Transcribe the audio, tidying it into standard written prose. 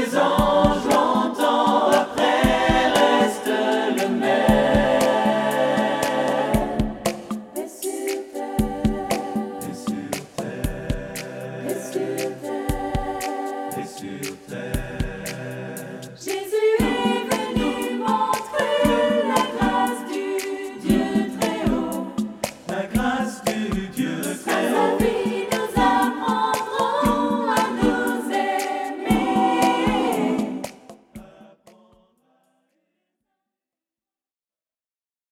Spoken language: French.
les anges longtemps après restent le même. Et sur terre, Et sur terre, et sur terre, et sur terre, Jésus est venu montrer la grâce du Dieu très haut. la grâce du Dieu À très sa haut. vie